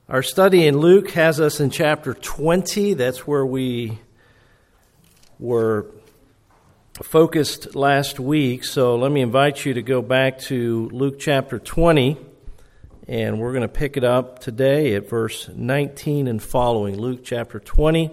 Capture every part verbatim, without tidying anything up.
Our study in Luke has us in chapter twenty. That's where we were focused last week. So let me invite you to go back to Luke chapter twenty, and we're going to pick it up today at verse nineteen and following. Luke chapter twenty.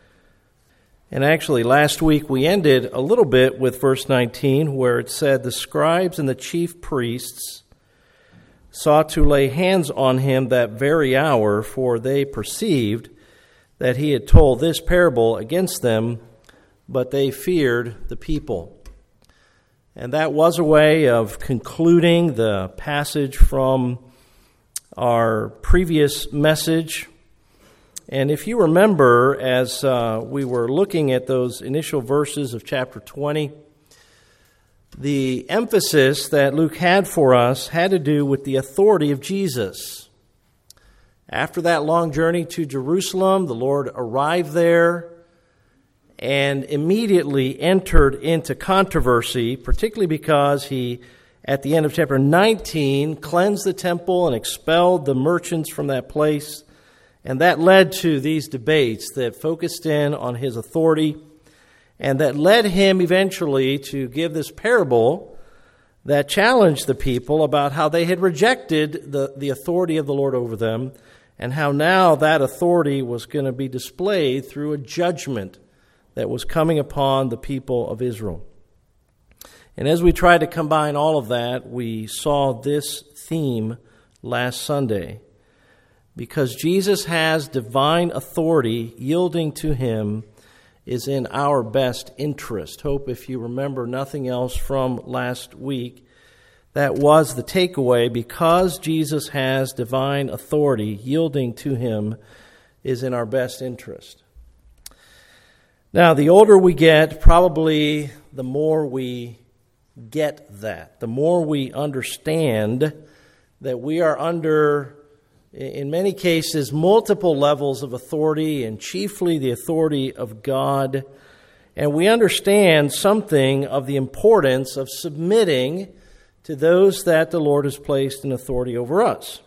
And actually, last week we ended a little bit with verse nineteen, where it said, "The scribes and the chief priests sought to lay hands on him that very hour, for they perceived that he had told this parable against them, but they feared the people." And that was a way of concluding the passage from our previous message. And if you remember, as uh, we were looking at those initial verses of chapter twenty, the emphasis that Luke had for us had to do with the authority of Jesus. After that long journey to Jerusalem, the Lord arrived there and immediately entered into controversy, particularly because he, at the end of chapter nineteen, cleansed the temple and expelled the merchants from that place. And that led to these debates that focused in on his authority, and that led him eventually to give this parable that challenged the people about how they had rejected the, the authority of the Lord over them, and how now that authority was going to be displayed through a judgment that was coming upon the people of Israel. And as we tried to combine all of that, we saw this theme last Sunday. Because Jesus has divine authority, yielding to him is in our best interest. Hope, if you remember nothing else from last week, that was the takeaway. Because Jesus has divine authority, yielding to him is in our best interest. Now, the older we get, probably the more we get that. The more we understand that we are under, in many cases, multiple levels of authority, and chiefly the authority of God. And we understand something of the importance of submitting to those that the Lord has placed in authority over us.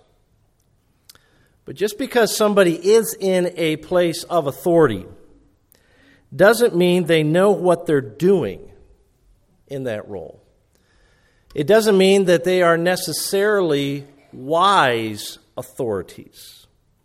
But just because somebody is in a place of authority doesn't mean they know what they're doing in that role. It doesn't mean that they are necessarily wise authorities.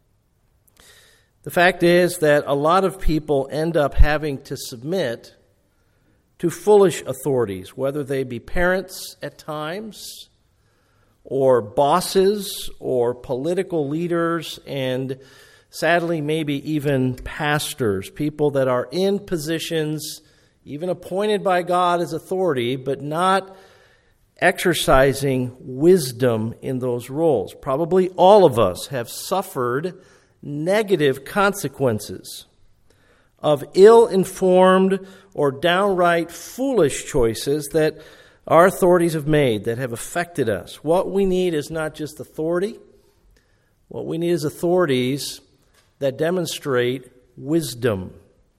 The fact is that a lot of people end up having to submit to foolish authorities, whether they be parents at times, or bosses, or political leaders, and sadly maybe even pastors, people that are in positions, even appointed by God as authority, but not exercising wisdom in those roles. Probably all of us have suffered negative consequences of ill-informed or downright foolish choices that our authorities have made that have affected us. What we need is not just authority. What we need is authorities that demonstrate wisdom.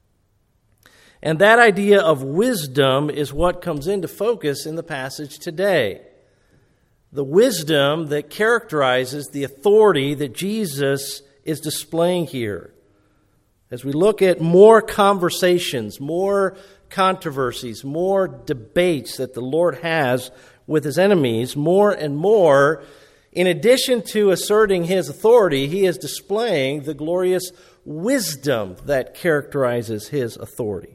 And that idea of wisdom is what comes into focus in the passage today. The wisdom that characterizes the authority that Jesus is displaying here. As we look at more conversations, more controversies, more debates that the Lord has with his enemies, more and more, in addition to asserting his authority, he is displaying the glorious wisdom that characterizes his authority.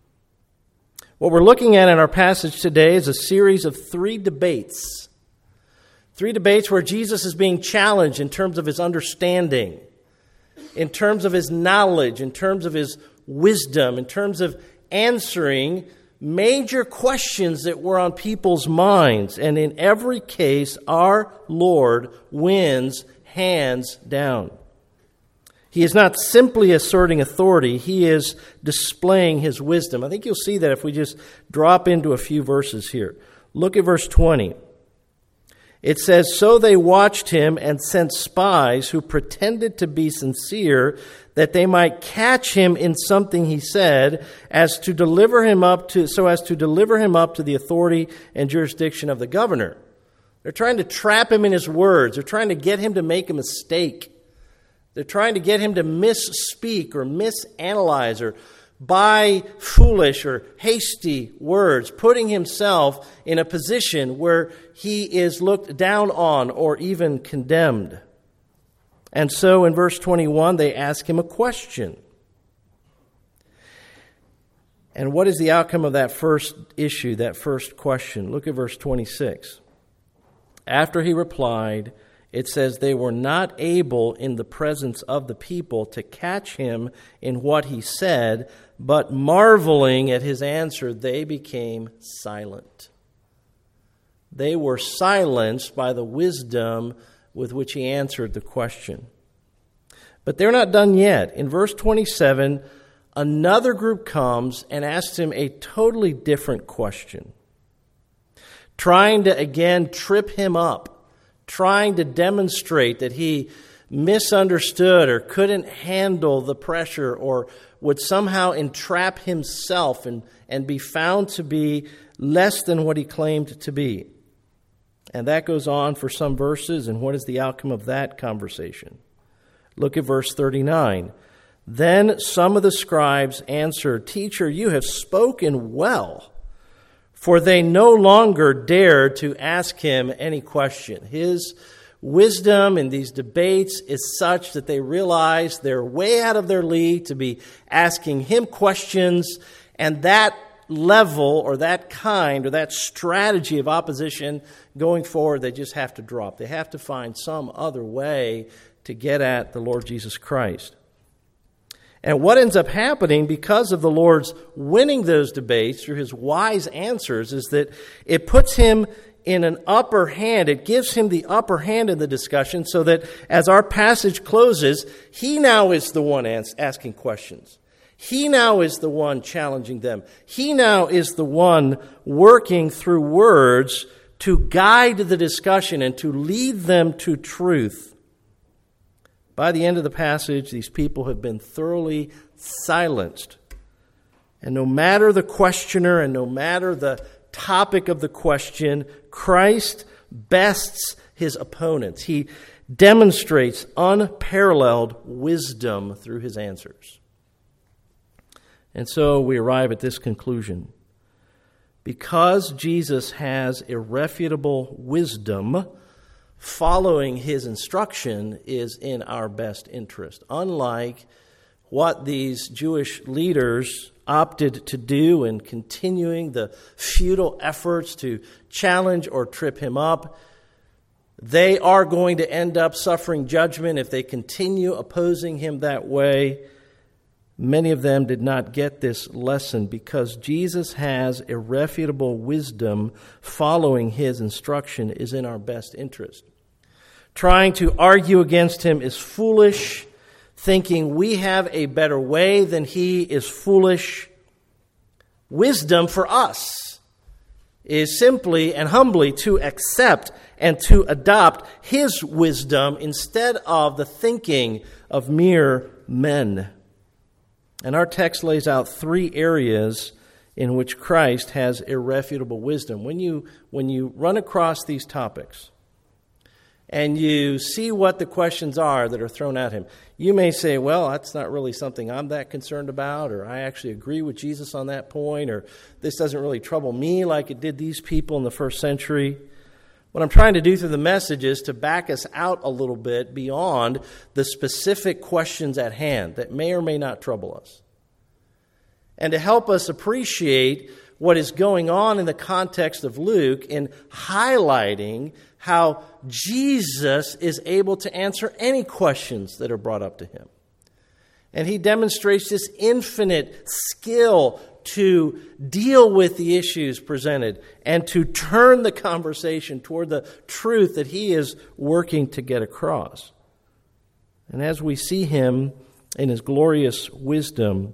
What we're looking at in our passage today is a series of three debates. Three debates where Jesus is being challenged in terms of his understanding, in terms of his knowledge, in terms of his wisdom, in terms of answering major questions that were on people's minds. And in every case, our Lord wins hands down. He is not simply asserting authority, he is displaying his wisdom. I think you'll see that if we just drop into a few verses here. Look at verse twenty. It says, "So they watched him and sent spies who pretended to be sincere, that they might catch him in something he said, as to deliver him up to so as to deliver him up to the authority and jurisdiction of the governor." They're trying to trap him in his words. They're trying to get him to make a mistake. They're trying to get him to misspeak or misanalyze or buy foolish or hasty words, putting himself in a position where he is looked down on or even condemned. And so in verse twenty-one, they ask him a question. And what is the outcome of that first issue, that first question? Look at verse twenty-six. After he replied, it says, they were not able in the presence of the people to catch him in what he said, but marveling at his answer, they became silent. They were silenced by the wisdom with which he answered the question. But they're not done yet. In verse twenty-seven, another group comes and asks him a totally different question, trying to again trip him up, trying to demonstrate that he misunderstood or couldn't handle the pressure or would somehow entrap himself and, and be found to be less than what he claimed to be. And that goes on for some verses, and what is the outcome of that conversation? Look at verse thirty-nine. Then some of the scribes answered, Teacher, you have spoken well. For they no longer dared to ask him any question. His wisdom in these debates is such that they realize they're way out of their league to be asking him questions, and that level or that kind or that strategy of opposition going forward, they just have to drop. They have to find some other way to get at the Lord Jesus Christ. And what ends up happening because of the Lord's winning those debates through his wise answers is that it puts him in an upper hand. It gives him the upper hand in the discussion so that as our passage closes, he now is the one asking questions. He now is the one challenging them. He now is the one working through words to guide the discussion and to lead them to truth. By the end of the passage, these people have been thoroughly silenced. And no matter the questioner and no matter the topic of the question, Christ bests his opponents. He demonstrates unparalleled wisdom through his answers. And so we arrive at this conclusion. Because Jesus has irrefutable wisdom, following his instruction is in our best interest. Unlike what these Jewish leaders opted to do in continuing the futile efforts to challenge or trip him up, they are going to end up suffering judgment if they continue opposing him that way. Many of them did not get this lesson because Jesus has irrefutable wisdom. Following his instruction is in our best interest. Trying to argue against him is foolish. Thinking we have a better way than he is foolish. Wisdom for us is simply and humbly to accept and to adopt his wisdom instead of the thinking of mere men. And our text lays out three areas in which Christ has irrefutable wisdom. When you, when you run across these topics and you see what the questions are that are thrown at him, you may say, well, that's not really something I'm that concerned about, or I actually agree with Jesus on that point, or this doesn't really trouble me like it did these people in the first century. What I'm trying to do through the message is to back us out a little bit beyond the specific questions at hand that may or may not trouble us, and to help us appreciate what is going on in the context of Luke in highlighting how Jesus is able to answer any questions that are brought up to him. And he demonstrates this infinite skill to deal with the issues presented and to turn the conversation toward the truth that he is working to get across. And as we see him in his glorious wisdom,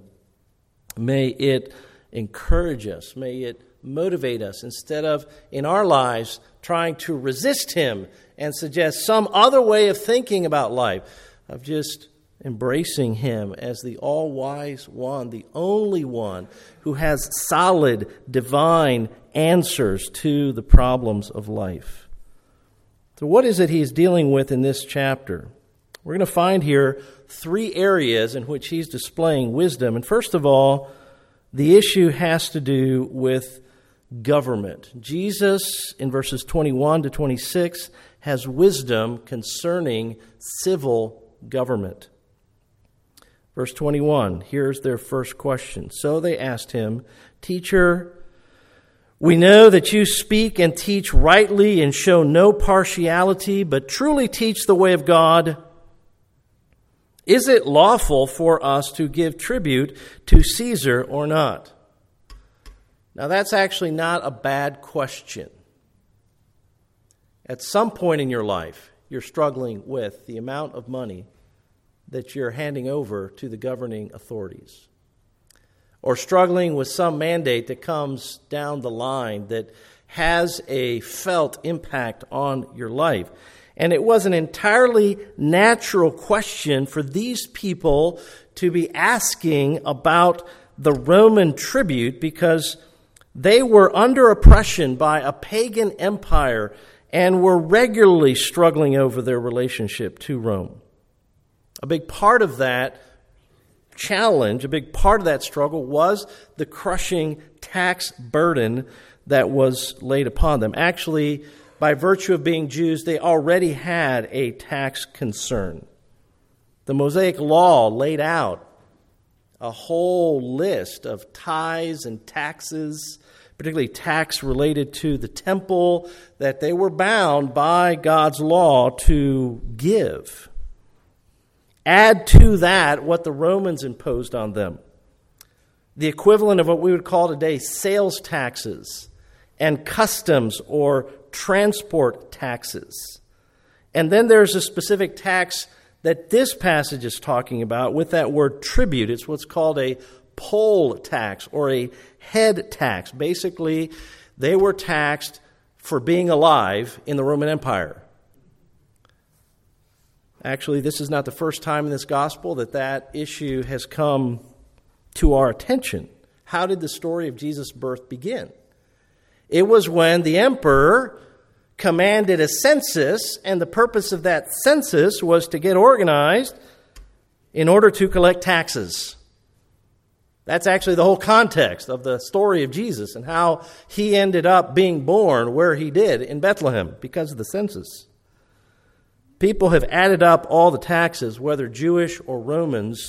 may it encourage us, may it motivate us, instead of in our lives trying to resist him and suggest some other way of thinking about life, of just embracing him as the all-wise one, the only one who has solid, divine answers to the problems of life. So what is it he's dealing with in this chapter? We're going to find here three areas in which he's displaying wisdom. And first of all, the issue has to do with government. Jesus, in verses twenty-one to twenty-six, has wisdom concerning civil government. Verse twenty-one, here's their first question. So they asked him, "Teacher, we know that you speak and teach rightly and show no partiality, but truly teach the way of God. Is it lawful for us to give tribute to Caesar or not?" Now, that's actually not a bad question. At some point in your life, you're struggling with the amount of money that you're handing over to the governing authorities, or struggling with some mandate that comes down the line that has a felt impact on your life. And it was an entirely natural question for these people to be asking about the Roman tribute, because they were under oppression by a pagan empire and were regularly struggling over their relationship to Rome. A big part of that challenge, a big part of that struggle was the crushing tax burden that was laid upon them. Actually, by virtue of being Jews, they already had a tax concern. The Mosaic Law laid out a whole list of tithes and taxes, particularly tax related to the temple, that they were bound by God's law to give. Add to that what the Romans imposed on them, the equivalent of what we would call today sales taxes and customs or transport taxes. And then there's a specific tax that this passage is talking about with that word tribute. It's what's called a poll tax or a head tax. Basically, they were taxed for being alive in the Roman Empire. Actually, this is not the first time in this gospel that that issue has come to our attention. How did the story of Jesus' birth begin? It was when the emperor commanded a census, and the purpose of that census was to get organized in order to collect taxes. That's actually the whole context of the story of Jesus and how he ended up being born where he did in Bethlehem because of the census. People have added up all the taxes, whether Jewish or Romans,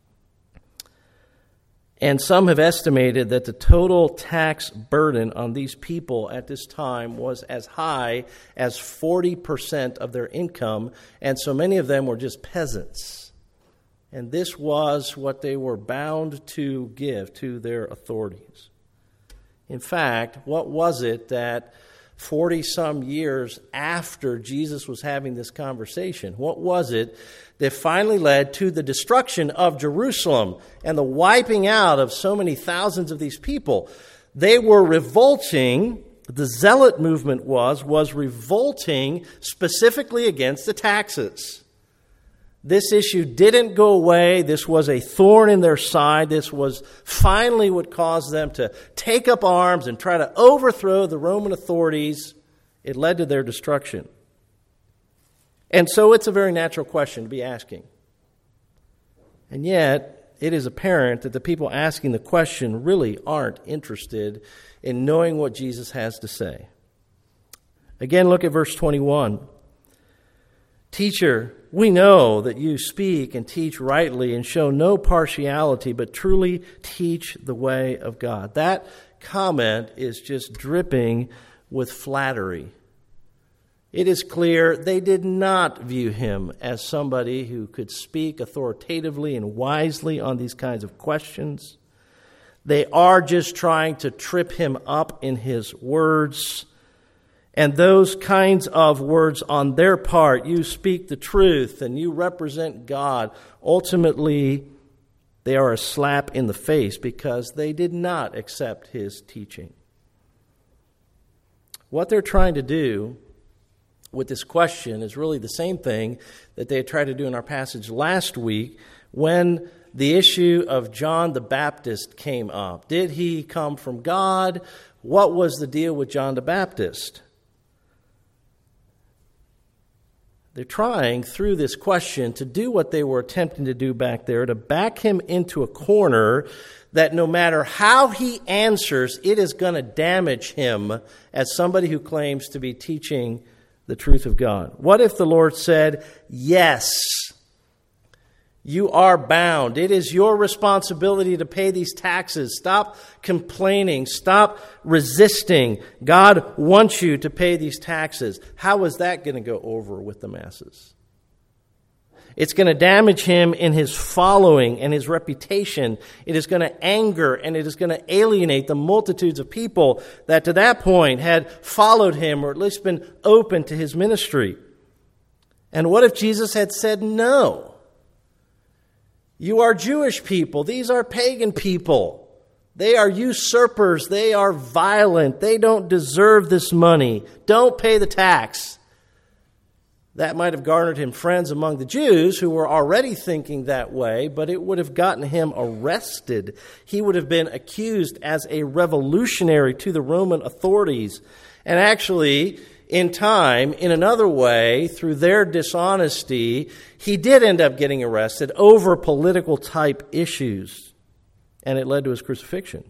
and some have estimated that the total tax burden on these people at this time was as high as forty percent of their income, and so many of them were just peasants. And this was what they were bound to give to their authorities. In fact, what was it that forty-some years after Jesus was having this conversation, what was it that finally led to the destruction of Jerusalem and the wiping out of so many thousands of these people? They were revolting, the Zealot movement was, was revolting specifically against the taxes. This issue didn't go away. This was a thorn in their side. This was finally what caused them to take up arms and try to overthrow the Roman authorities. It led to their destruction. And so it's a very natural question to be asking. And yet, it is apparent that the people asking the question really aren't interested in knowing what Jesus has to say. Again, look at verse twenty-one. "Teacher, we know that you speak and teach rightly and show no partiality, but truly teach the way of God." That comment is just dripping with flattery. It is clear they did not view him as somebody who could speak authoritatively and wisely on these kinds of questions. They are just trying to trip him up in his words. And those kinds of words on their part, you speak the truth and you represent God, ultimately they are a slap in the face because they did not accept his teaching. What they're trying to do with this question is really the same thing that they tried to do in our passage last week when the issue of John the Baptist came up. Did he come from God? What was the deal with John the Baptist? They're trying, through this question, to do what they were attempting to do back there, to back him into a corner that no matter how he answers, it is going to damage him as somebody who claims to be teaching the truth of God. What if the Lord said, yes, you are bound. It is your responsibility to pay these taxes. Stop complaining. Stop resisting. God wants you to pay these taxes. How is that going to go over with the masses? It's going to damage him in his following and his reputation. It is going to anger and it is going to alienate the multitudes of people that to that point had followed him or at least been open to his ministry. And what if Jesus had said no? You are Jewish people. These are pagan people. They are usurpers. They are violent. They don't deserve this money. Don't pay the tax. That might have garnered him friends among the Jews who were already thinking that way, but it would have gotten him arrested. He would have been accused as a revolutionary to the Roman authorities. And actually, in time, in another way, through their dishonesty, he did end up getting arrested over political type issues, and it led to his crucifixion.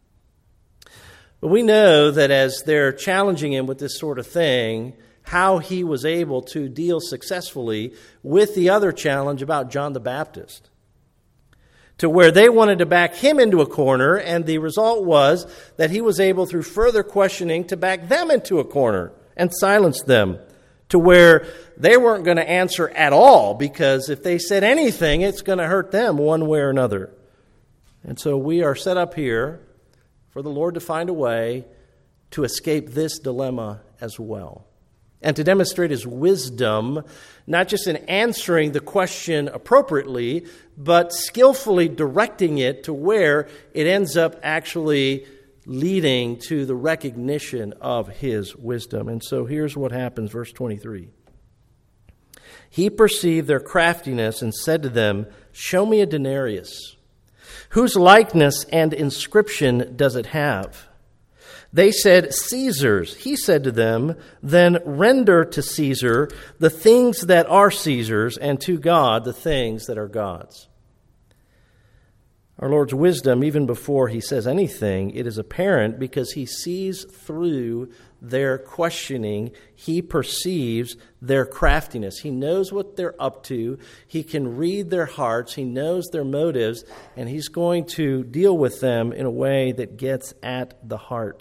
But we know that as they're challenging him with this sort of thing, how he was able to deal successfully with the other challenge about John the Baptist, to where they wanted to back him into a corner, and the result was that he was able, through further questioning, to back them into a corner and silence them, to where they weren't going to answer at all, because if they said anything, it's going to hurt them one way or another. And so we are set up here for the Lord to find a way to escape this dilemma as well, and to demonstrate his wisdom, not just in answering the question appropriately, but skillfully directing it to where it ends up actually leading to the recognition of his wisdom. And so here's what happens, verse twenty-three. He perceived their craftiness and said to them, "Show me a denarius. Whose likeness and inscription does it have?" They said, "Caesar's." He said to them, "Then render to Caesar the things that are Caesar's, and to God the things that are God's." Our Lord's wisdom, even before he says anything, it is apparent because he sees through their questioning. He perceives their craftiness. He knows what they're up to. He can read their hearts. He knows their motives, and he's going to deal with them in a way that gets at the heart.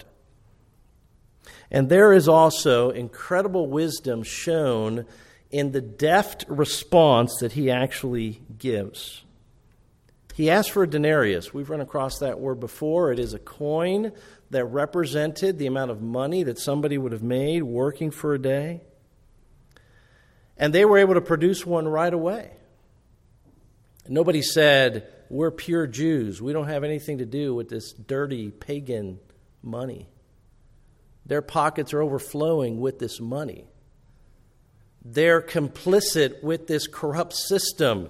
And there is also incredible wisdom shown in the deft response that he actually gives. He asked for a denarius. We've run across that word before. It is a coin that represented the amount of money that somebody would have made working for a day. And they were able to produce one right away. Nobody said, "We're pure Jews. We don't have anything to do with this dirty pagan money." Their pockets are overflowing with this money. They're complicit with this corrupt system.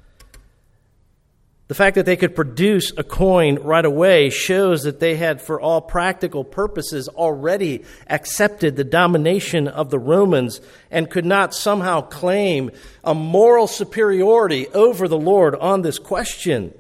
The fact that they could produce a coin right away shows that they had, for all practical purposes, already accepted the domination of the Romans and could not somehow claim a moral superiority over the Lord on this question.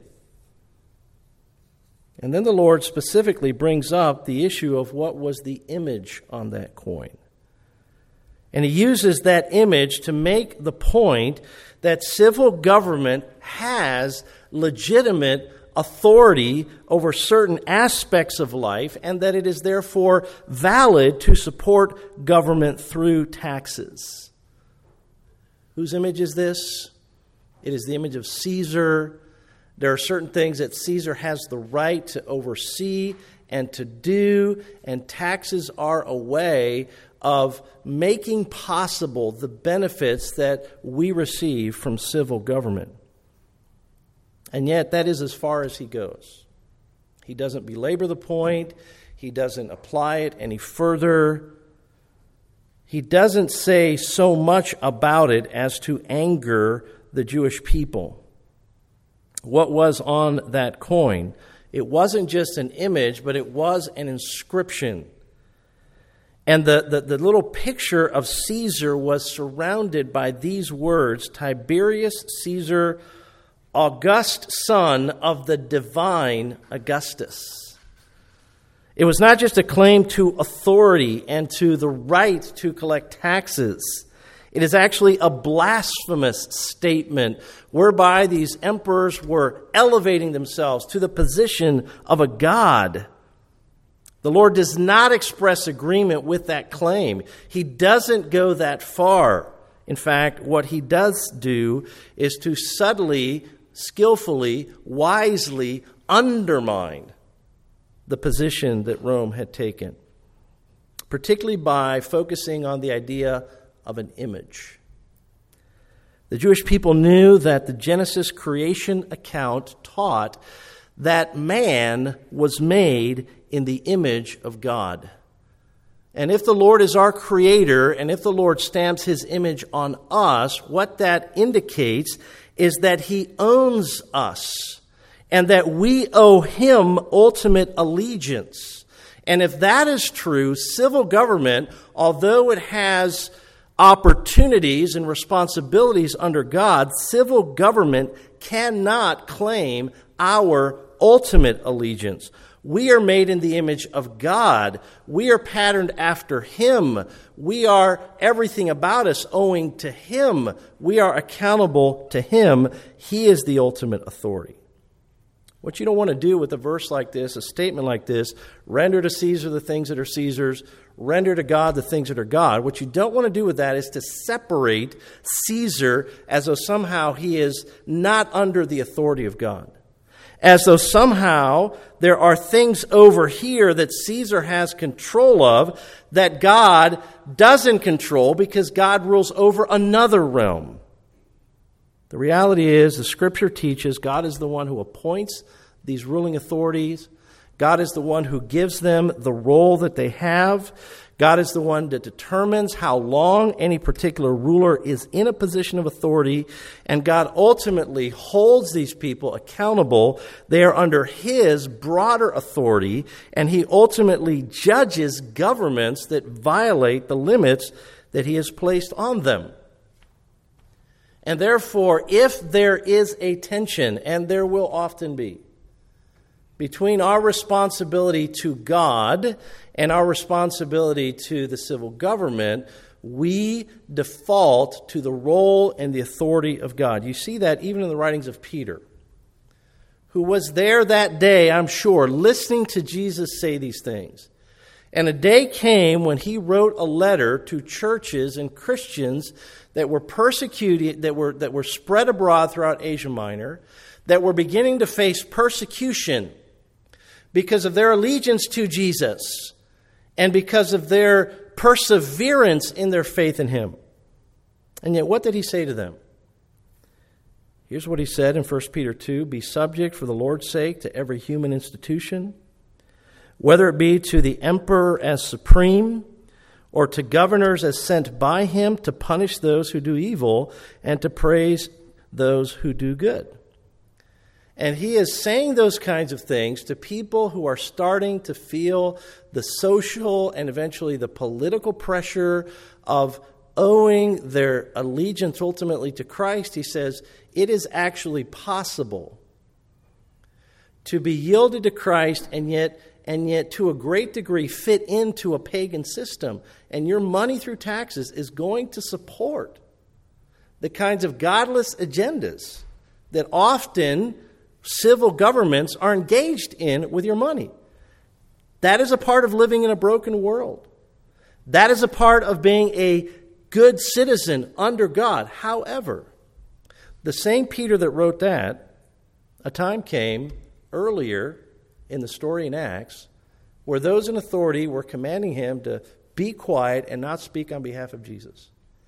And then the Lord specifically brings up the issue of what was the image on that coin. And he uses that image to make the point that civil government has legitimate authority over certain aspects of life, and that it is therefore valid to support government through taxes. Whose image is this? It is the image of Caesar. There are certain things that Caesar has the right to oversee and to do, and taxes are a way of making possible the benefits that we receive from civil government. And yet, that is as far as he goes. He doesn't belabor the point. He doesn't apply it any further. He doesn't say so much about it as to anger the Jewish people. What was on that coin? It wasn't just an image, but it was an inscription. And the, the, the little picture of Caesar was surrounded by these words, Tiberius Caesar, august son of the divine Augustus. It was not just a claim to authority and to the right to collect taxes. It is actually a blasphemous statement whereby these emperors were elevating themselves to the position of a god. The Lord does not express agreement with that claim. He doesn't go that far. In fact, what he does do is to subtly, skillfully, wisely undermine the position that Rome had taken, particularly by focusing on the idea of an image. The Jewish people knew that the Genesis creation account taught that man was made in the image of God. And if the Lord is our creator, and if the Lord stamps his image on us, what that indicates is that he owns us and that we owe him ultimate allegiance. And if that is true, civil government, although it has opportunities and responsibilities under God, civil government cannot claim our ultimate allegiance. We are made in the image of God. We are patterned after him. We are everything about us owing to him. We are accountable to him. He is the ultimate authority. What you don't want to do with a verse like this, a statement like this, render to Caesar the things that are Caesar's, render to God the things that are God. What you don't want to do with that is to separate Caesar as though somehow he is not under the authority of God. As though somehow there are things over here that Caesar has control of that God doesn't control because God rules over another realm. The reality is, the Scripture teaches God is the one who appoints these ruling authorities. God is the one who gives them the role that they have. God is the one that determines how long any particular ruler is in a position of authority, and God ultimately holds these people accountable. They are under his broader authority, and he ultimately judges governments that violate the limits that he has placed on them. And therefore, if there is a tension, and there will often be, between our responsibility to God and our responsibility to the civil government, we default to the role and the authority of God. You see that even in the writings of Peter, who was there that day, I'm sure, listening to Jesus say these things. And a day came when he wrote a letter to churches and Christians that were persecuted, that were, that were spread abroad throughout Asia Minor, that were beginning to face persecution because of their allegiance to Jesus and because of their perseverance in their faith in him. And yet, what did he say to them? Here's what he said in First Peter two, "Be subject for the Lord's sake to every human institution, whether it be to the emperor as supreme, or to governors as sent by him to punish those who do evil and to praise those who do good." And he is saying those kinds of things to people who are starting to feel the social and eventually the political pressure of owing their allegiance ultimately to Christ. He says, it is actually possible to be yielded to Christ and yet and yet to a great degree fit into a pagan system. And your money through taxes is going to support the kinds of godless agendas that often civil governments are engaged in with your money. That is a part of living in a broken world. That is a part of being a good citizen under God. However, the same Peter that wrote that, a time came earlier in the story in Acts where those in authority were commanding him to be quiet and not speak on behalf of Jesus.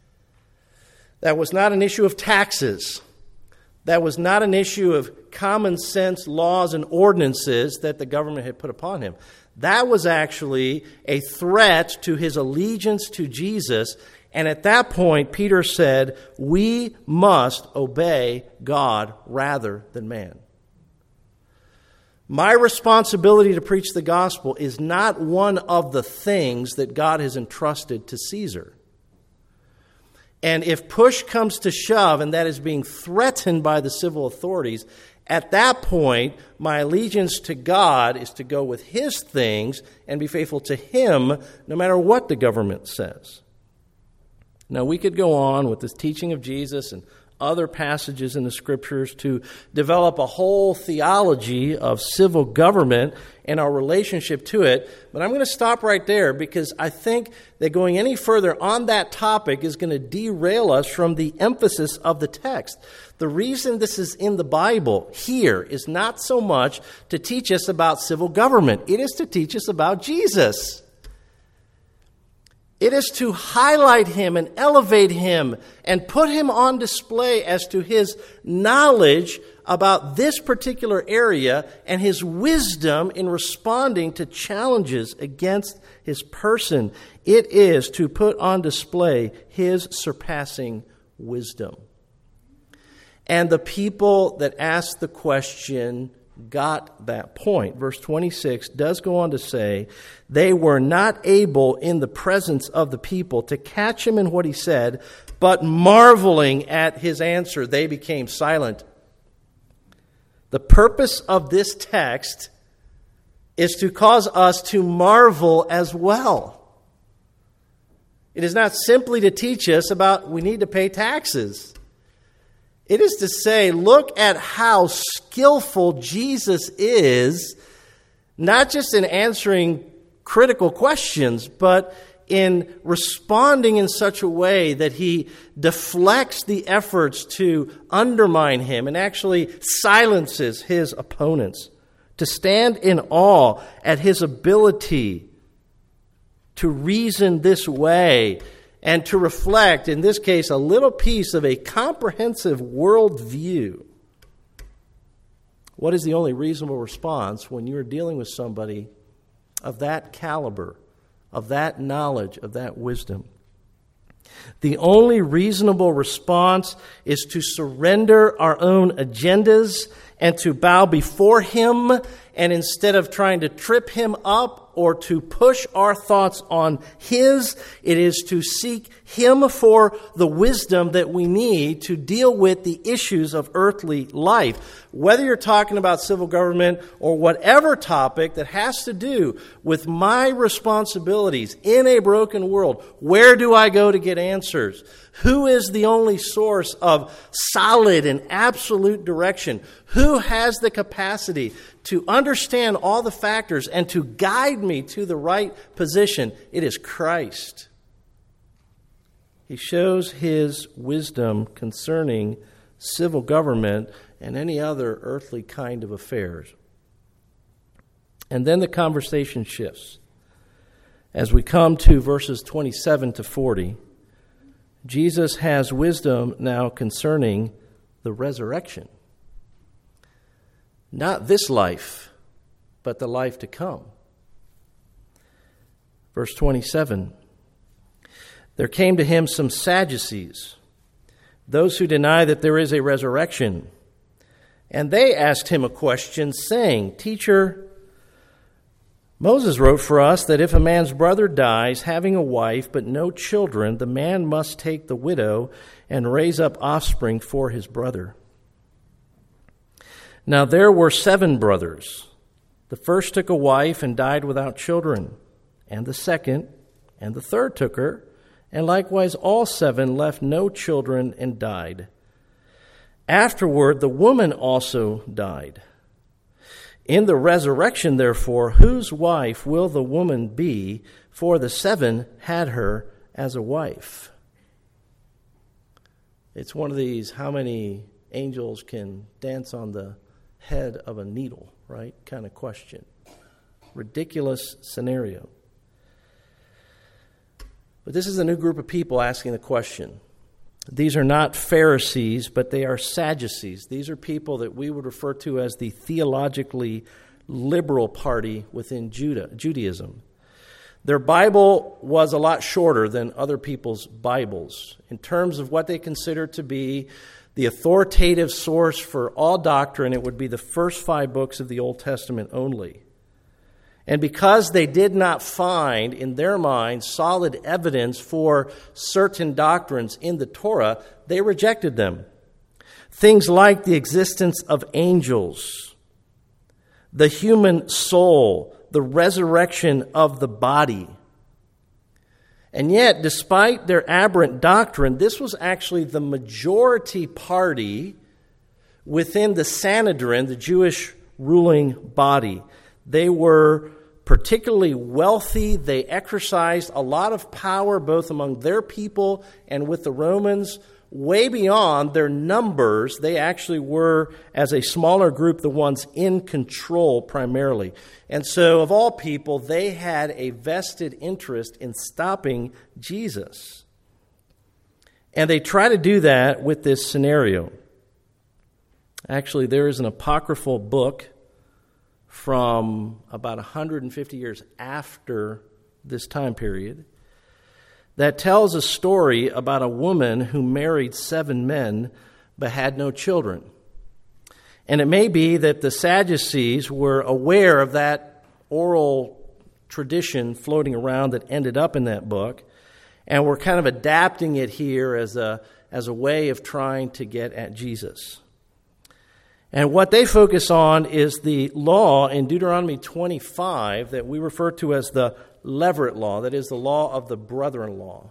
That was not an issue of taxes. That was not an issue of common sense laws and ordinances that the government had put upon him. That was actually a threat to his allegiance to Jesus. And at that point, Peter said, we must obey God rather than man. My responsibility to preach the gospel is not one of the things that God has entrusted to Caesar. And if push comes to shove, and that is being threatened by the civil authorities, at that point, my allegiance to God is to go with His things and be faithful to Him no matter what the government says. Now, we could go on with this teaching of Jesus and other passages in the Scriptures to develop a whole theology of civil government and our relationship to it. But I'm going to stop right there because I think that going any further on that topic is going to derail us from the emphasis of the text. The reason this is in the Bible here is not so much to teach us about civil government. It is to teach us about Jesus. It is to highlight Him and elevate Him and put Him on display as to His knowledge about this particular area and His wisdom in responding to challenges against His person. It is to put on display His surpassing wisdom. And the people that asked the question got that point. Verse twenty-six does go on to say, they were not able in the presence of the people to catch him in what he said, but marveling at his answer, they became silent. The purpose of this text is to cause us to marvel as well. It is not simply to teach us about we need to pay taxes. It is to say, look at how skillful Jesus is, not just in answering critical questions, but in responding in such a way that He deflects the efforts to undermine Him and actually silences His opponents. To stand in awe at His ability to reason this way and to reflect, in this case, a little piece of a comprehensive worldview. What is the only reasonable response when you're dealing with somebody of that caliber, of that knowledge, of that wisdom? The only reasonable response is to surrender our own agendas and to bow before Him, and instead of trying to trip Him up or to push our thoughts on His, it is to seek Him for the wisdom that we need to deal with the issues of earthly life. Whether you're talking about civil government or whatever topic that has to do with my responsibilities in a broken world, where do I go to get answers? Who is the only source of solid and absolute direction? Who has the capacity to understand all the factors and to guide me to the right position? It is Christ. He shows His wisdom concerning civil government and any other earthly kind of affairs. And then the conversation shifts. As we come to verses twenty-seven to forty, Jesus has wisdom now concerning the resurrection. Not this life, but the life to come. Verse twenty-seven, there came to Him some Sadducees, those who deny that there is a resurrection. And they asked Him a question, saying, Teacher, Moses wrote for us that if a man's brother dies, having a wife but no children, the man must take the widow and raise up offspring for his brother. Now there were seven brothers. The first took a wife and died without children, and the second and the third took her, and likewise all seven left no children and died. Afterward, the woman also died. In the resurrection, therefore, whose wife will the woman be? For the seven had her as a wife. It's one of these, how many angels can dance on the head of a needle, right? Kind of question. Ridiculous scenario. But this is a new group of people asking the question. These are not Pharisees, but they are Sadducees. These are people that we would refer to as the theologically liberal party within Judah, Judaism. Their Bible was a lot shorter than other people's Bibles in terms of what they consider to be the authoritative source for all doctrine, it would be the first five books of the Old Testament only. And because they did not find, in their minds, solid evidence for certain doctrines in the Torah, they rejected them. Things like the existence of angels, the human soul, the resurrection of the body. And yet, despite their aberrant doctrine, this was actually the majority party within the Sanhedrin, the Jewish ruling body. They were particularly wealthy. They exercised a lot of power both among their people and with the Romans. Way beyond their numbers, they actually were, as a smaller group, the ones in control primarily. And so, of all people, they had a vested interest in stopping Jesus. And they try to do that with this scenario. Actually, there is an apocryphal book from about one hundred fifty years after this time period that tells a story about a woman who married seven men but had no children. And it may be that the Sadducees were aware of that oral tradition floating around that ended up in that book, and were kind of adapting it here as a, as a way of trying to get at Jesus. And what they focus on is the law in Deuteronomy twenty-five that we refer to as the Levirate law, that is the law of the brother-in-law,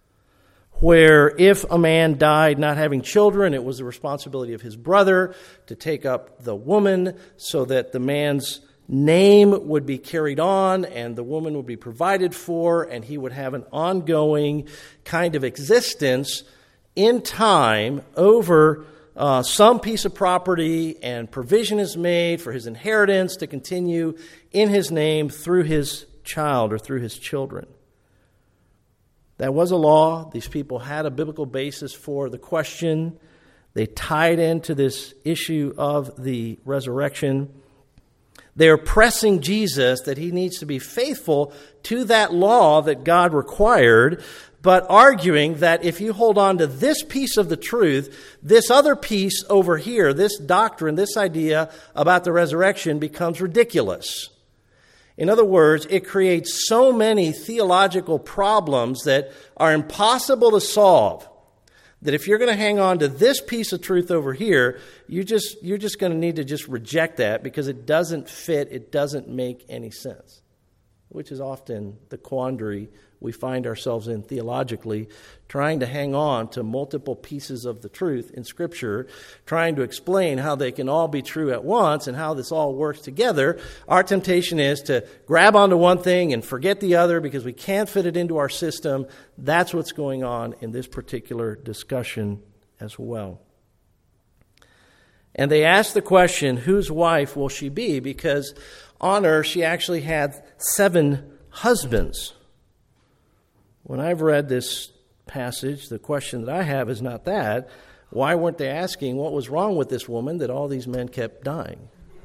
where if a man died not having children, it was the responsibility of his brother to take up the woman so that the man's name would be carried on and the woman would be provided for, and he would have an ongoing kind of existence in time over Uh, some piece of property, and provision is made for his inheritance to continue in his name through his child or through his children. That was a law. These people had a biblical basis for the question. They tied into this issue of the resurrection. They're pressing Jesus that he needs to be faithful to that law that God required, but arguing that if you hold on to this piece of the truth, this other piece over here, this doctrine, this idea about the resurrection becomes ridiculous. In other words, it creates so many theological problems that are impossible to solve, that if you're going to hang on to this piece of truth over here, you just, you're just going to need to just reject that because it doesn't fit, it doesn't make any sense, which is often the quandary we find ourselves in theologically, trying to hang on to multiple pieces of the truth in Scripture, trying to explain how they can all be true at once and how this all works together. Our temptation is to grab onto one thing and forget the other because we can't fit it into our system. That's what's going on in this particular discussion as well. And they ask the question, whose wife will she be? Because on earth, she actually had seven husbands. When I've read this passage, the question that I have is not that. Why weren't they asking what was wrong with this woman that all these men kept dying?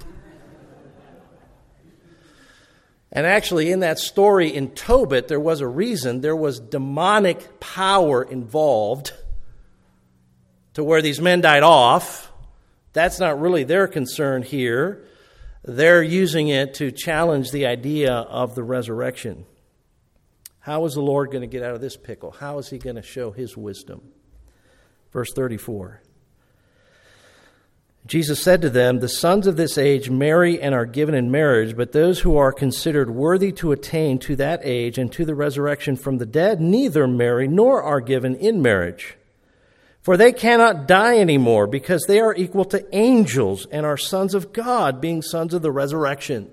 And actually, in that story in Tobit, there was a reason. There was demonic power involved to where these men died off. That's not really their concern here. They're using it to challenge the idea of the resurrection. How is the Lord going to get out of this pickle? How is he going to show his wisdom? Verse thirty-four. Jesus said to them, "The sons of this age marry and are given in marriage, but those who are considered worthy to attain to that age and to the resurrection from the dead neither marry nor are given in marriage. For they cannot die anymore because they are equal to angels and are sons of God, being sons of the resurrection."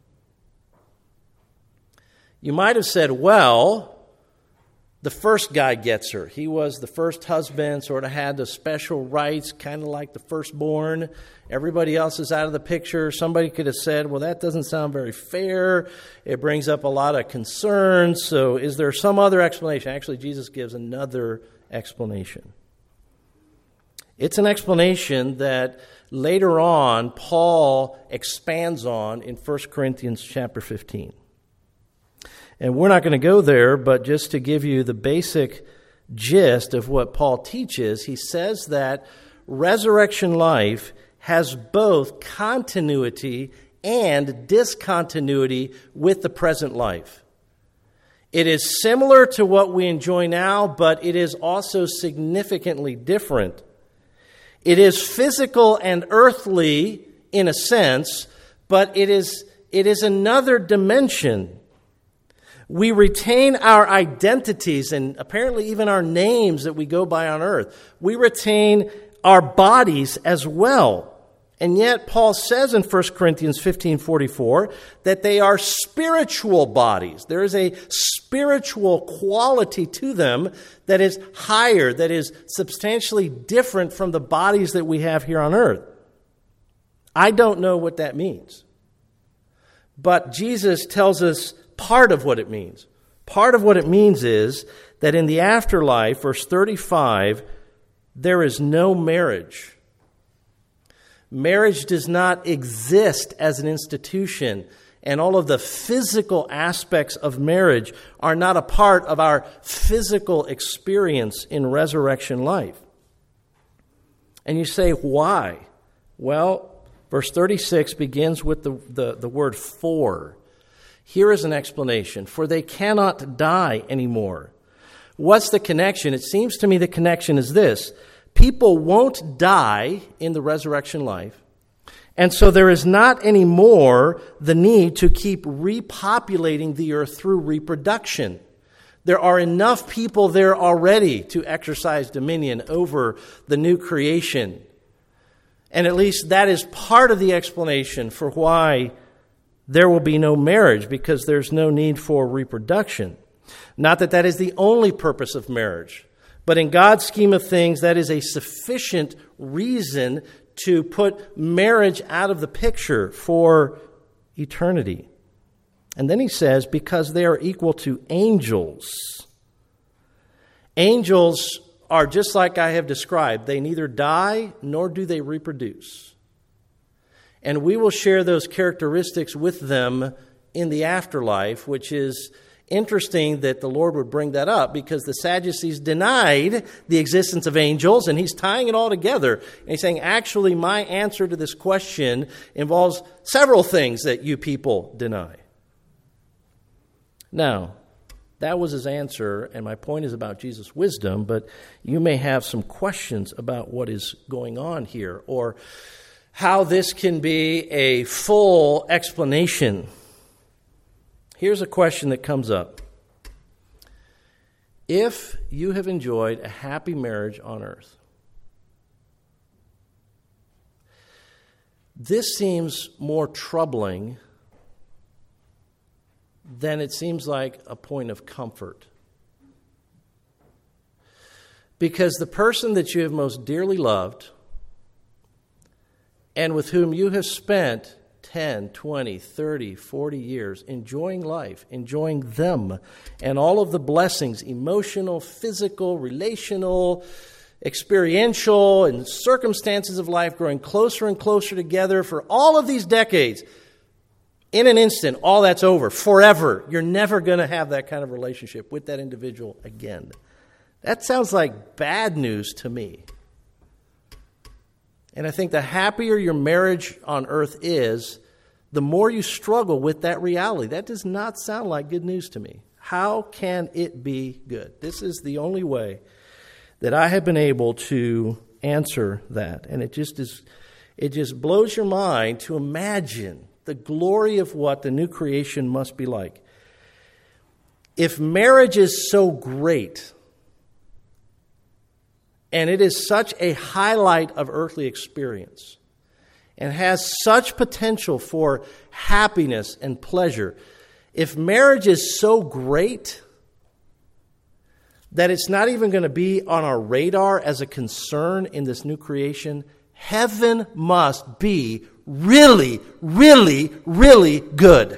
You might have said, well, the first guy gets her. He was the first husband, sort of had the special rights, kind of like the firstborn. Everybody else is out of the picture. Somebody could have said, well, that doesn't sound very fair. It brings up a lot of concerns. So is there some other explanation? Actually, Jesus gives another explanation. It's an explanation that later on Paul expands on in First Corinthians chapter fifteen. And we're not going to go there, but just to give you the basic gist of what Paul teaches, he says that resurrection life has both continuity and discontinuity with the present life. It is similar to what we enjoy now, but it is also significantly different. It is physical and earthly in a sense, but it is, it is another dimension. We retain our identities and apparently even our names that we go by on earth. We retain our bodies as well. And yet Paul says in First Corinthians fifteen forty-four that they are spiritual bodies. There is a spiritual quality to them that is higher, that is substantially different from the bodies that we have here on earth. I don't know what that means. But Jesus tells us part of what it means. Part of what it means is that in the afterlife, verse thirty-five, there is no marriage. Marriage does not exist as an institution, and all of the physical aspects of marriage are not a part of our physical experience in resurrection life. And you say, why? Well, verse thirty-six begins with the, the, the word for. Here is an explanation. For they cannot die anymore. What's the connection? It seems to me the connection is this. People won't die in the resurrection life, and so there is not anymore the need to keep repopulating the earth through reproduction. There are enough people there already to exercise dominion over the new creation. And at least that is part of the explanation for why there will be no marriage, because there's no need for reproduction. Not that that is the only purpose of marriage. But in God's scheme of things, that is a sufficient reason to put marriage out of the picture for eternity. And then he says, because they are equal to angels. Angels are just like I have described. They neither die nor do they reproduce. And we will share those characteristics with them in the afterlife, which is interesting that the Lord would bring that up, because the Sadducees denied the existence of angels, and he's tying it all together. And he's saying, actually, my answer to this question involves several things that you people deny. Now, that was his answer, and my point is about Jesus' wisdom, but you may have some questions about what is going on here, or how this can be a full explanation. Here's a question that comes up. If you have enjoyed a happy marriage on earth, this seems more troubling than it seems like a point of comfort. Because the person that you have most dearly loved and with whom you have spent ten, twenty, thirty, forty years enjoying life, enjoying them, and all of the blessings, emotional, physical, relational, experiential, and circumstances of life growing closer and closer together for all of these decades. In an instant, all that's over, forever. You're never going to have that kind of relationship with that individual again. That sounds like bad news to me. And I think the happier your marriage on earth is, the more you struggle with that reality. That does not sound like good news to me. How can it be good? This is the only way that I have been able to answer that. And it just is, it just blows your mind to imagine the glory of what the new creation must be like. If marriage is so great, and it is such a highlight of earthly experience, and has such potential for happiness and pleasure, if marriage is so great that it's not even going to be on our radar as a concern in this new creation, heaven must be really, really, really good.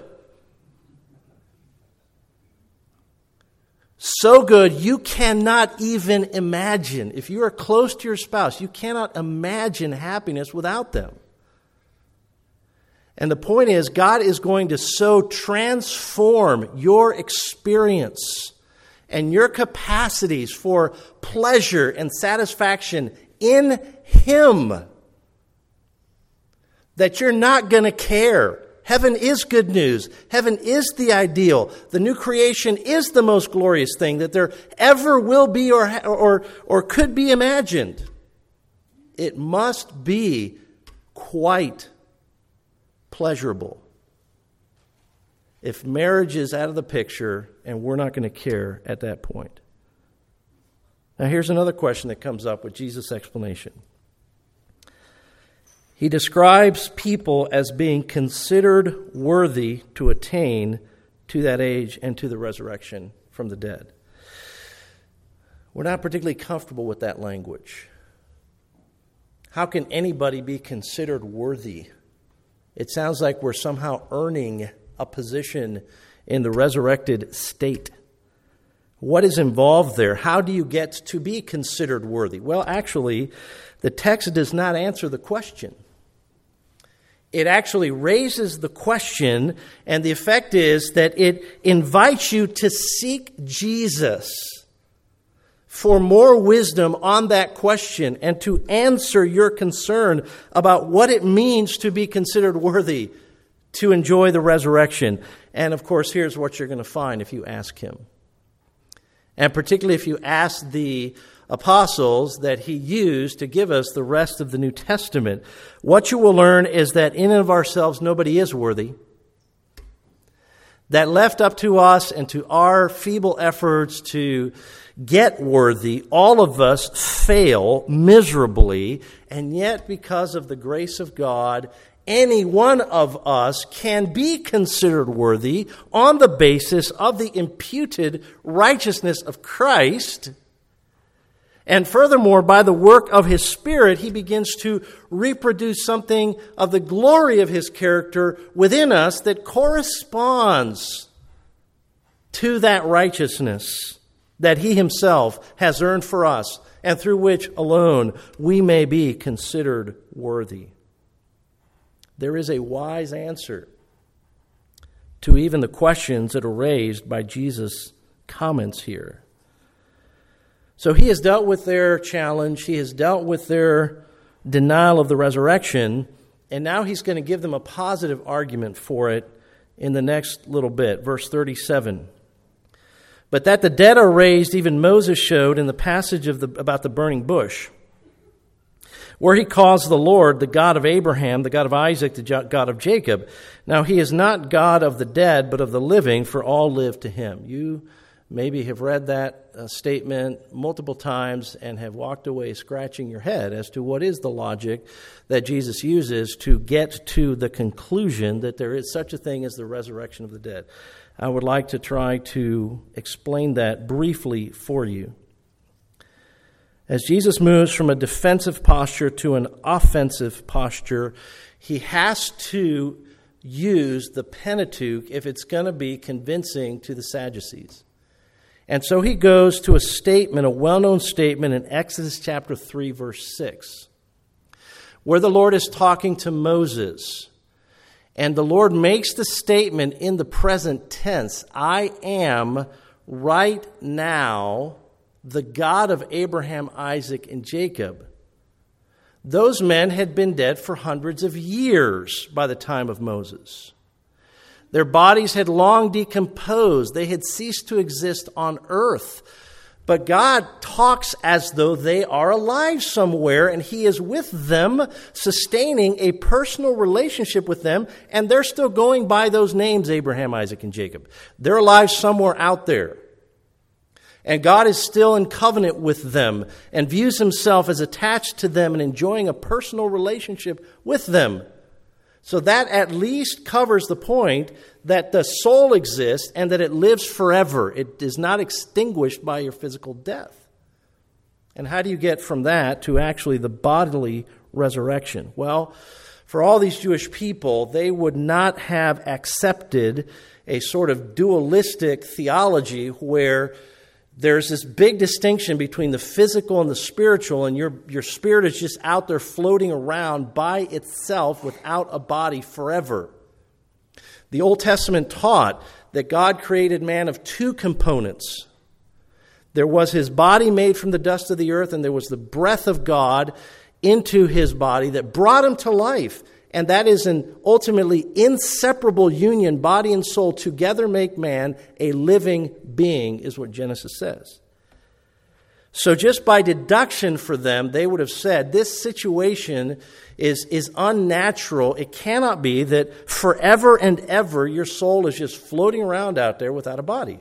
So good, you cannot even imagine. If you are close to your spouse, you cannot imagine happiness without them. And the point is, God is going to so transform your experience and your capacities for pleasure and satisfaction in Him. That you're not going to care. Heaven is good news. Heaven is the ideal. The new creation is the most glorious thing that there ever will be or, or, or could be imagined. It must be quite pleasurable. If marriage is out of the picture and we're not going to care at that point. Now here's another question that comes up with Jesus' explanation. He describes people as being considered worthy to attain to that age and to the resurrection from the dead. We're not particularly comfortable with that language. How can anybody be considered worthy? It sounds like we're somehow earning a position in the resurrected state. What is involved there? How do you get to be considered worthy? Well, actually, the text does not answer the question. It actually raises the question, and the effect is that it invites you to seek Jesus for more wisdom on that question and to answer your concern about what it means to be considered worthy to enjoy the resurrection. And of course, here's what you're going to find if you ask Him. And particularly if you ask the apostles that He used to give us the rest of the New Testament, what you will learn is that in and of ourselves, nobody is worthy. That left up to us and to our feeble efforts to get worthy, all of us fail miserably, and yet because of the grace of God, any one of us can be considered worthy on the basis of the imputed righteousness of Christ. And furthermore, by the work of His Spirit, He begins to reproduce something of the glory of His character within us that corresponds to that righteousness that He Himself has earned for us, and through which alone we may be considered worthy. There is a wise answer to even the questions that are raised by Jesus' comments here. So He has dealt with their challenge. He has dealt with their denial of the resurrection. And now He's going to give them a positive argument for it in the next little bit. Verse thirty-seven. But that the dead are raised, even Moses showed in the passage of the, about the burning bush, where he calls the Lord the God of Abraham, the God of Isaac, the God of Jacob. Now He is not God of the dead, but of the living, for all live to Him. You maybe have read that uh, statement multiple times and have walked away scratching your head as to what is the logic that Jesus uses to get to the conclusion that there is such a thing as the resurrection of the dead. I would like to try to explain that briefly for you. As Jesus moves from a defensive posture to an offensive posture, He has to use the Pentateuch if it's going to be convincing to the Sadducees. And so He goes to a statement, a well-known statement in Exodus chapter three, verse six, where the Lord is talking to Moses. And the Lord makes the statement in the present tense, I am right now the God of Abraham, Isaac, and Jacob. Those men had been dead for hundreds of years by the time of Moses. Their bodies had long decomposed. They had ceased to exist on earth. But God talks as though they are alive somewhere, and He is with them, sustaining a personal relationship with them, and they're still going by those names, Abraham, Isaac, and Jacob. They're alive somewhere out there. And God is still in covenant with them and views Himself as attached to them and enjoying a personal relationship with them. So that at least covers the point that the soul exists and that it lives forever. It is not extinguished by your physical death. And how do you get from that to actually the bodily resurrection? Well, for all these Jewish people, they would not have accepted a sort of dualistic theology where there's this big distinction between the physical and the spiritual, and your, your spirit is just out there floating around by itself without a body forever. The Old Testament taught that God created man of two components. There was his body made from the dust of the earth, and there was the breath of God into his body that brought him to life. And that is an ultimately inseparable union, body and soul together make man a living being, is what Genesis says. So just by deduction for them, they would have said, this situation is, is unnatural. It cannot be that forever and ever your soul is just floating around out there without a body.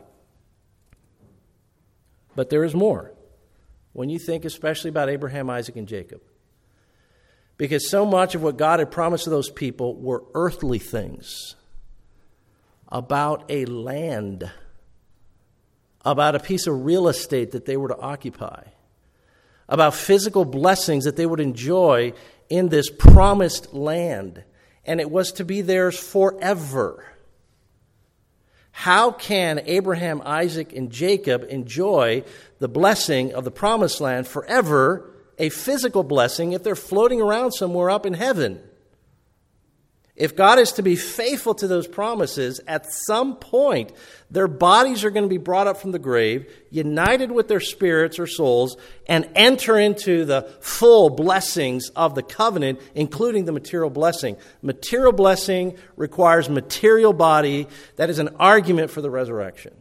But there is more when you think especially about Abraham, Isaac, and Jacob. Because so much of what God had promised to those people were earthly things, about a land, about a piece of real estate that they were to occupy, about physical blessings that they would enjoy in this promised land, and it was to be theirs forever. How can Abraham, Isaac, and Jacob enjoy the blessing of the promised land forever, a physical blessing, if they're floating around somewhere up in heaven? If God is to be faithful to those promises, at some point, their bodies are going to be brought up from the grave, united with their spirits or souls, and enter into the full blessings of the covenant, including the material blessing. Material blessing requires material body. That is an argument for the resurrection.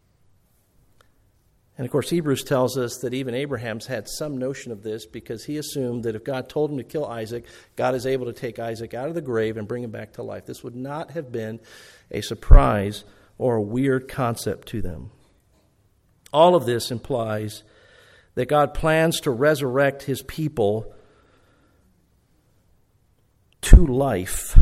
And of course, Hebrews tells us that even Abraham's had some notion of this, because he assumed that if God told him to kill Isaac, God is able to take Isaac out of the grave and bring him back to life. This would not have been a surprise or a weird concept to them. All of this implies that God plans to resurrect his people to life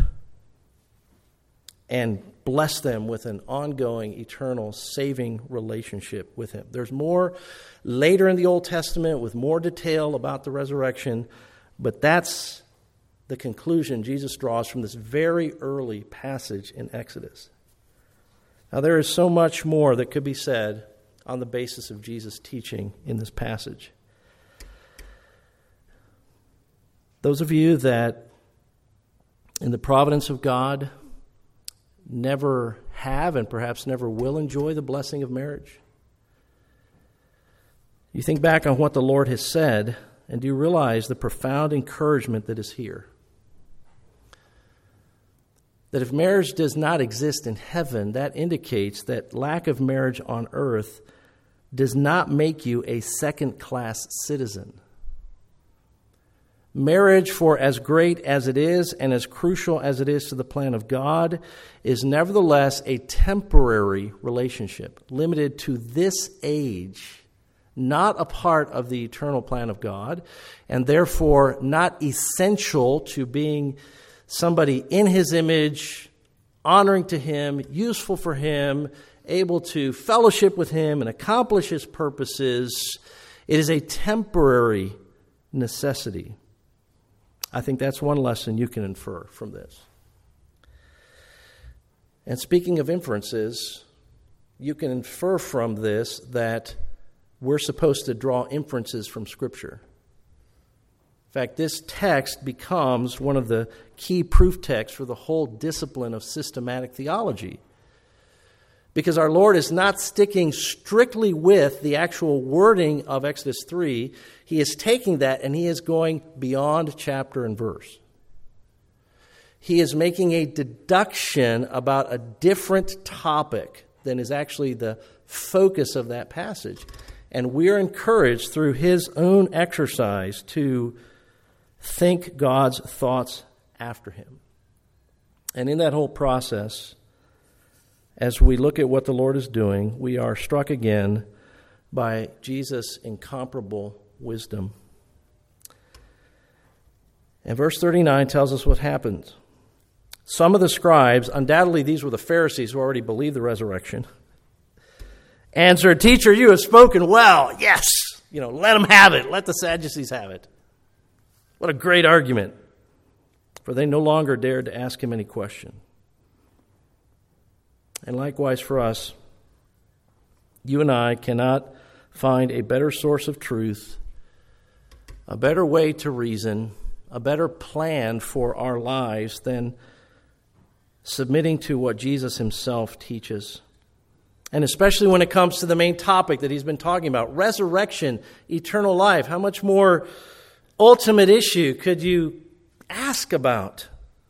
and bless them with an ongoing, eternal, saving relationship with him. There's more later in the Old Testament with more detail about the resurrection, but that's the conclusion Jesus draws from this very early passage in Exodus. Now, there is so much more that could be said on the basis of Jesus' teaching in this passage. Those of you that, in the providence of God, never have and perhaps never will enjoy the blessing of marriage, you think back on what the Lord has said, and do you realize the profound encouragement that is here? That if marriage does not exist in heaven, that indicates that lack of marriage on earth does not make you a second-class citizen. Marriage, for as great as it is and as crucial as it is to the plan of God, is nevertheless a temporary relationship, limited to this age, not a part of the eternal plan of God, and therefore not essential to being somebody in his image, honoring to him, useful for him, able to fellowship with him and accomplish his purposes. It is a temporary necessity. I think that's one lesson you can infer from this. And speaking of inferences, you can infer from this that we're supposed to draw inferences from Scripture. In fact, this text becomes one of the key proof texts for the whole discipline of systematic theology. Because our Lord is not sticking strictly with the actual wording of Exodus three. He is taking that and he is going beyond chapter and verse. He is making a deduction about a different topic than is actually the focus of that passage. And we are encouraged through his own exercise to think God's thoughts after him. And in that whole process, as we look at what the Lord is doing, we are struck again by Jesus' incomparable wisdom. And verse thirty-nine tells us what happens. Some of the scribes, undoubtedly these were the Pharisees who already believed the resurrection, answered, "Teacher, you have spoken well. Yes, you know, let them have it. Let the Sadducees have it." What a great argument. For they no longer dared to ask him any question. And likewise for us, you and I cannot find a better source of truth, a better way to reason, a better plan for our lives than submitting to what Jesus himself teaches. And especially when it comes to the main topic that he's been talking about, resurrection, eternal life. How much more ultimate issue could you ask about?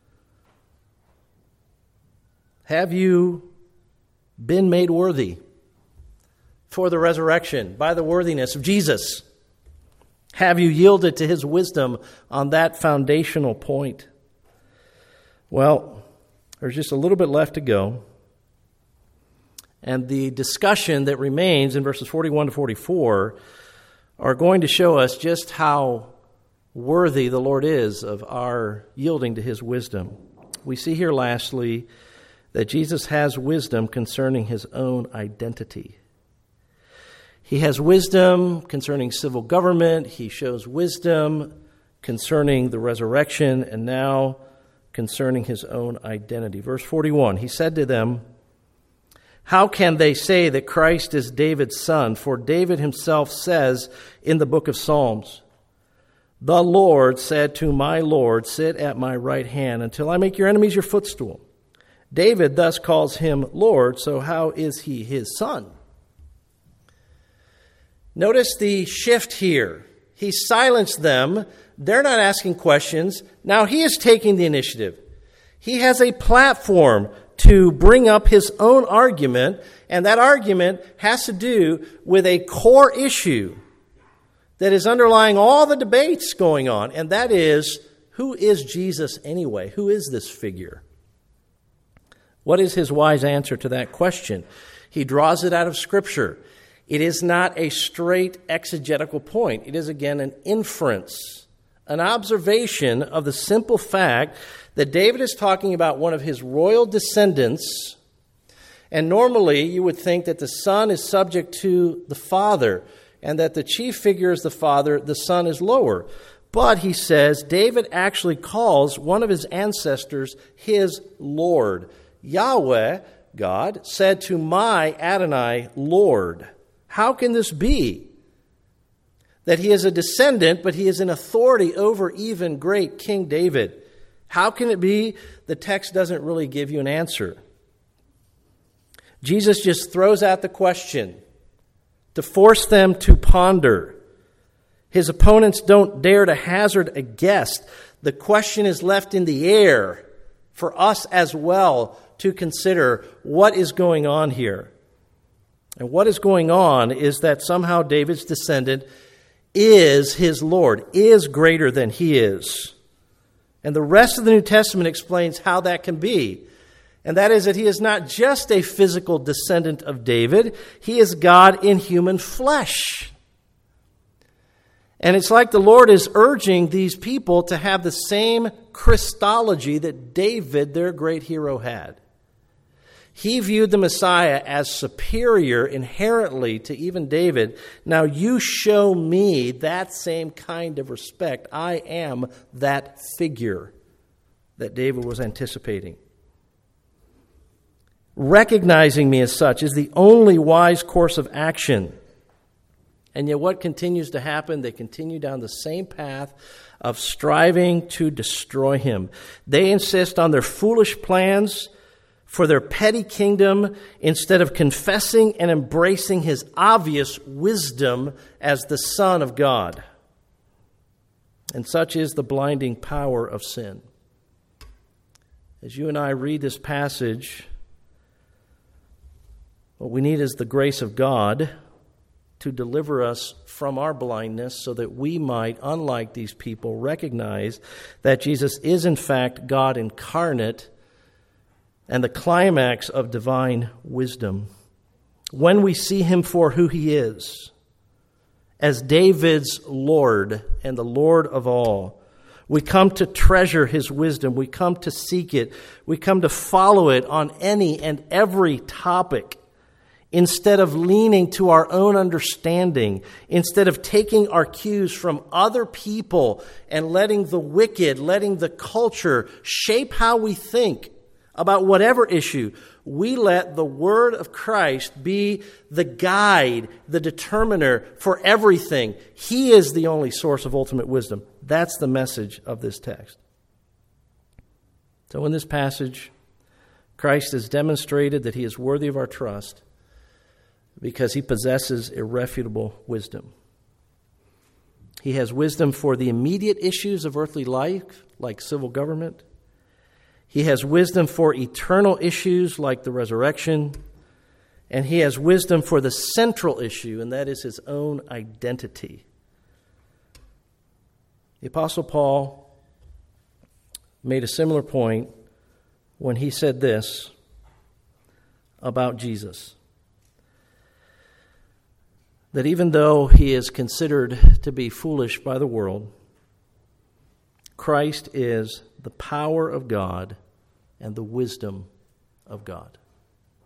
Have you been made worthy for the resurrection by the worthiness of Jesus? Have you yielded to his wisdom on that foundational point? Well, there's just a little bit left to go. And the discussion that remains in verses forty-one to forty-four are going to show us just how worthy the Lord is of our yielding to his wisdom. We see here, lastly, that Jesus has wisdom concerning his own identity. He has wisdom concerning civil government. He shows wisdom concerning the resurrection, and now concerning his own identity. Verse forty-one, he said to them, "How can they say that Christ is David's son? For David himself says in the book of Psalms, 'The Lord said to my Lord, sit at my right hand until I make your enemies your footstool.' David thus calls him Lord, so how is he his son?" Notice the shift here. He silenced them. They're not asking questions. Now he is taking the initiative. He has a platform to bring up his own argument, and that argument has to do with a core issue that is underlying all the debates going on, and that is, who is Jesus anyway? Who is this figure? What is his wise answer to that question? He draws it out of Scripture. It is not a straight exegetical point. It is, again, an inference, an observation of the simple fact that David is talking about one of his royal descendants, and normally you would think that the son is subject to the father, and that the chief figure is the father, the son is lower. But he says David actually calls one of his ancestors his Lord. Yahweh, God, said to my Adonai, Lord. How can this be? That he is a descendant, but he is in authority over even great King David. How can it be? The text doesn't really give you an answer. Jesus just throws out the question to force them to ponder. His opponents don't dare to hazard a guess. The question is left in the air for us as well to consider what is going on here. And what is going on is that somehow David's descendant is his Lord, is greater than he is. And the rest of the New Testament explains how that can be. And that is that he is not just a physical descendant of David, he is God in human flesh. And it's like the Lord is urging these people to have the same Christology that David, their great hero, had. He viewed the Messiah as superior inherently to even David. Now you show me that same kind of respect. I am that figure that David was anticipating. Recognizing me as such is the only wise course of action. And yet what continues to happen? They continue down the same path of striving to destroy him. They insist on their foolish plans for their petty kingdom instead of confessing and embracing his obvious wisdom as the Son of God. And such is the blinding power of sin. As you and I read this passage, what we need is the grace of God to deliver us from our blindness so that we might, unlike these people, recognize that Jesus is in fact God incarnate and the climax of divine wisdom. When we see him for who he is, as David's Lord and the Lord of all, we come to treasure his wisdom. We come to seek it. We come to follow it on any and every topic instead of leaning to our own understanding, instead of taking our cues from other people and letting the wicked, letting the culture shape how we think about whatever issue. We let the word of Christ be the guide, the determiner for everything. He is the only source of ultimate wisdom. That's the message of this text. So in this passage, Christ has demonstrated that he is worthy of our trust. because he possesses irrefutable wisdom. He has wisdom for the immediate issues of earthly life, like civil government. He has wisdom for eternal issues, like the resurrection. And he has wisdom for the central issue, and that is his own identity. The Apostle Paul made a similar point when he said this about Jesus, that even though he is considered to be foolish by the world, Christ is the power of God and the wisdom of God.